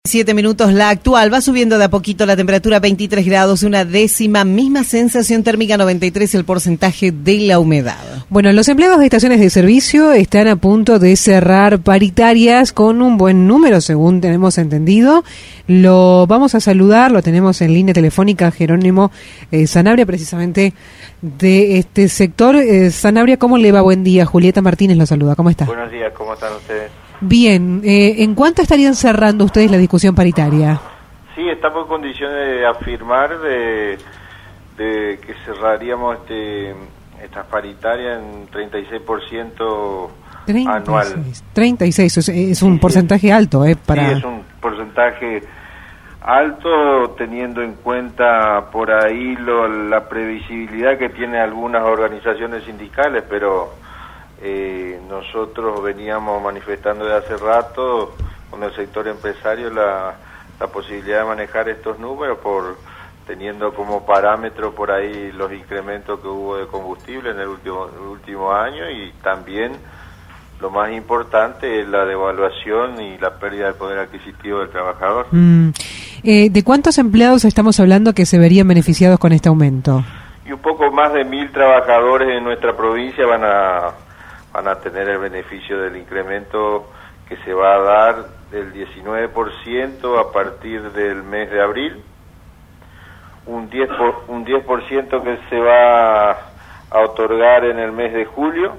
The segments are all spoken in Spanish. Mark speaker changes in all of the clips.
Speaker 1: 7 minutos la actual, va subiendo de a poquito la temperatura 23 grados, una décima, misma sensación térmica 93, el porcentaje de la humedad.
Speaker 2: Bueno, los empleados de estaciones de servicio están a punto de cerrar paritarias con un buen número, según tenemos entendido. Lo vamos a saludar, lo tenemos en línea telefónica, Jerónimo Sanabria, precisamente de este sector. Sanabria, ¿cómo le va? Buen día. Julieta Martínez lo saluda, ¿cómo está?
Speaker 3: Buenos días, ¿cómo están ustedes?
Speaker 2: Bien, ¿en cuánto estarían cerrando ustedes la discusión paritaria?
Speaker 3: Sí, estamos en condiciones de afirmar de que cerraríamos estas paritarias en 36% anual. 36, es un porcentaje alto, para... Sí, es un porcentaje alto teniendo en cuenta por ahí la previsibilidad que tienen algunas organizaciones sindicales, pero... nosotros veníamos manifestando de hace rato con el sector empresario la posibilidad de manejar estos números teniendo como parámetro por ahí los incrementos que hubo de combustible en el último año, y también lo más importante es la devaluación y la pérdida del poder adquisitivo del trabajador.
Speaker 2: ¿De cuántos empleados estamos hablando que se verían beneficiados con este aumento?
Speaker 3: Y un poco más de 1.000 trabajadores en nuestra provincia van a tener el beneficio del incremento que se va a dar del 19% a partir del mes de abril, un 10% que se va a otorgar en el mes de julio,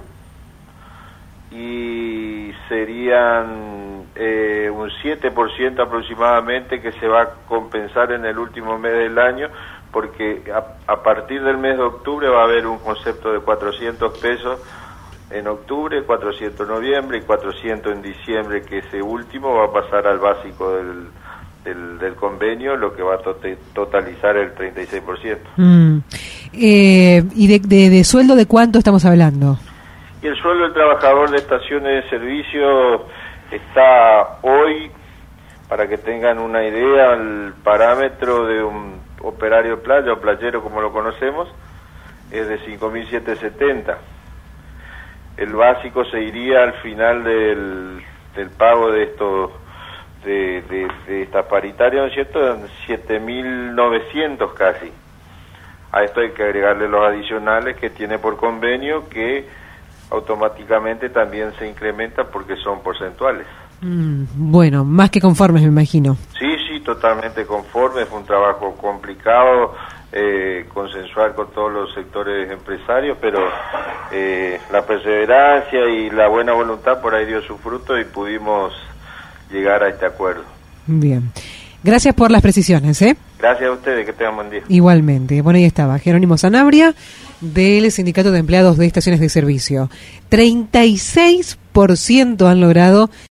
Speaker 3: y serían un 7% aproximadamente que se va a compensar en el último mes del año, porque a partir del mes de octubre va a haber un concepto de 400 pesos en octubre, 400 en noviembre y 400 en diciembre, que ese último va a pasar al básico del convenio, lo que va a totalizar el 36%.
Speaker 2: ¿Y de sueldo de cuánto estamos hablando?
Speaker 3: Y el sueldo del trabajador de estaciones de servicio está hoy, para que tengan una idea, el parámetro de un operario de playa o playero como lo conocemos es de 5.770. El básico se iría al final del pago de esta paritaria, ¿no es cierto?, 7.900 casi. A esto hay que agregarle los adicionales que tiene por convenio, que automáticamente también se incrementan porque son porcentuales.
Speaker 2: Bueno, más que conformes, me imagino.
Speaker 3: Sí, totalmente conformes. Fue un trabajo complicado, consensuar con todos los sectores empresarios, pero la perseverancia y la buena voluntad por ahí dio su fruto y pudimos llegar a este acuerdo.
Speaker 2: Bien. Gracias por las precisiones,
Speaker 3: Gracias a ustedes, que tengan buen día.
Speaker 2: Igualmente. Bueno, ahí estaba Jerónimo Sanabria, del Sindicato de Empleados de Estaciones de Servicio. 36% han logrado